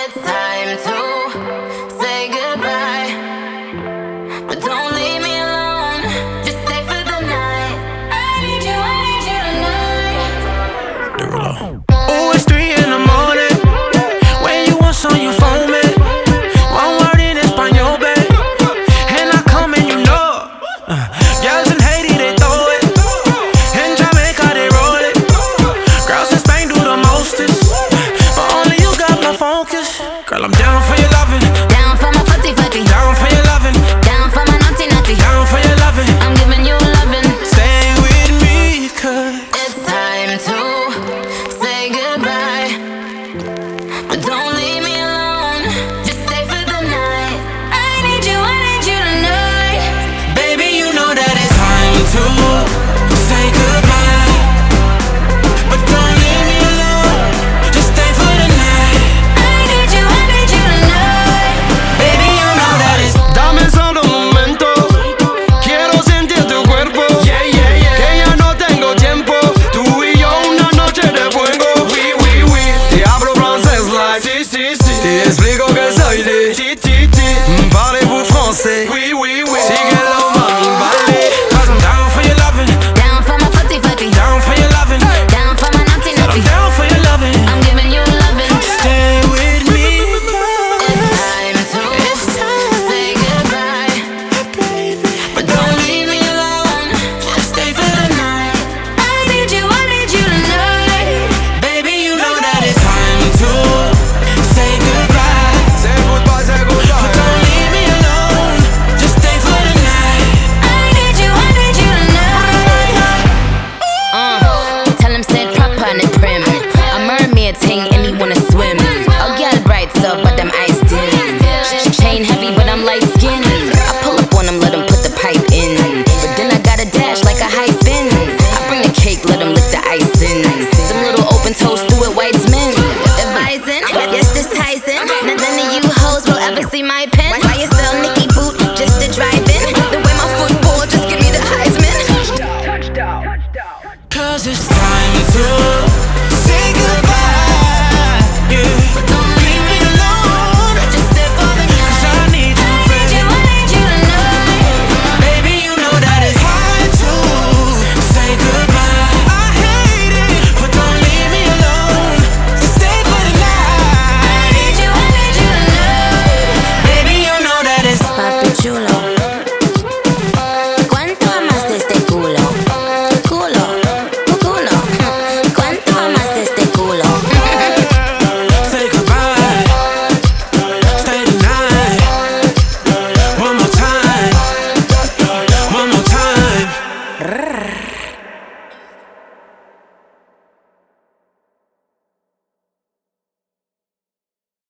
It's time to say goodbye, but don't leave me alone. Just stay for the night. I need you tonight. Derulo. Ooh, it's 3 in the morning. When you want some, you phone me. One word in Espanol, babe, and I come and you know it. Girls in Haiti, they throw it. In Jamaica, they roll it. Girls in Spain do the mostest, but only you got my focus. Girl, I'm down for your loving, Down for my footy footy, down for your loving, down for my naughty naughty, down for your loving. I'm giving you loving. Stay with me, cause It's time to say goodbye, but don't leave